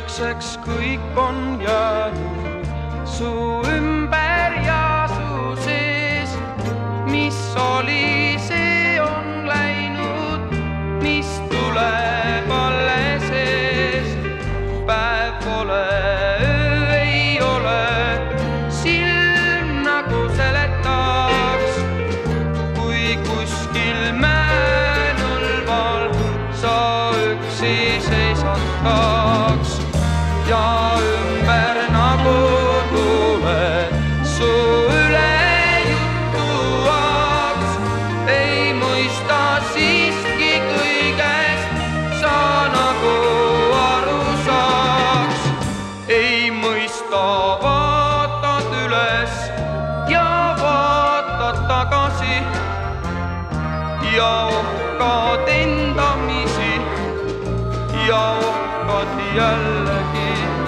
vaikseks kõik on jäänud su ümber ja su sees. Mis oli, see on läinud, mis tuleb alles ees. Päev pole, öö ei ole, silm nagu seletaks, kui kuskil mäenõlval sa üksi seisataks ja ümber nagu tuled su üle jutuaks. Ei mõista siiski kõigest, sa nagu aru saaks. Ei mõista, vaatad üles ja vaatad tagasi ja ohkad endamisi ja ohkad jällegi.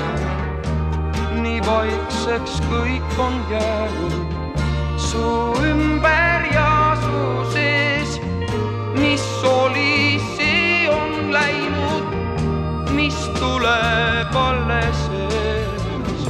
Nii vaikseks kõik on jäänud su ümber ja su sees. Mis oli, see on läinud, mis tuleb alles ees.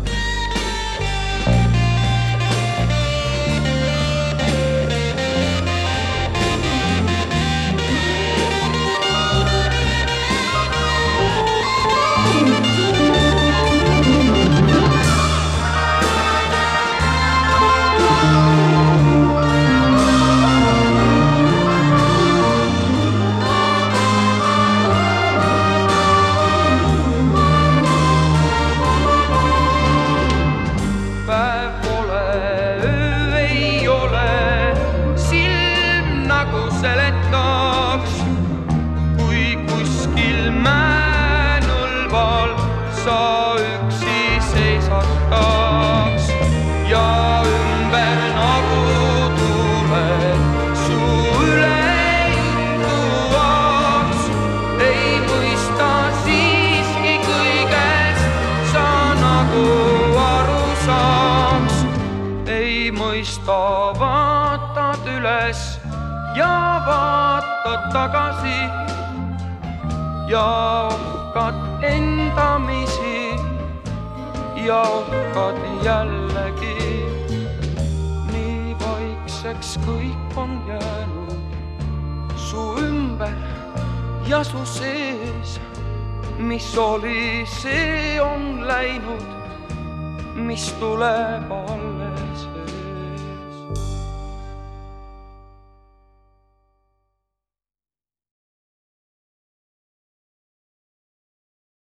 Seletaks, kui kuskil mäenõlval sa üksi seisataks ja ümber nagu tuled su üle jutuaks. Ei mõista siiski kõigest, sa nagu aru saaks. Ei mõista, vaatad üles ja vaatad tagasi ja ohkad endamisi ja ohkad jällegi. Nii vaikseks kõik on jäänud su ümber ja su sees. Mis oli, see on läinud, mis tuleb alles.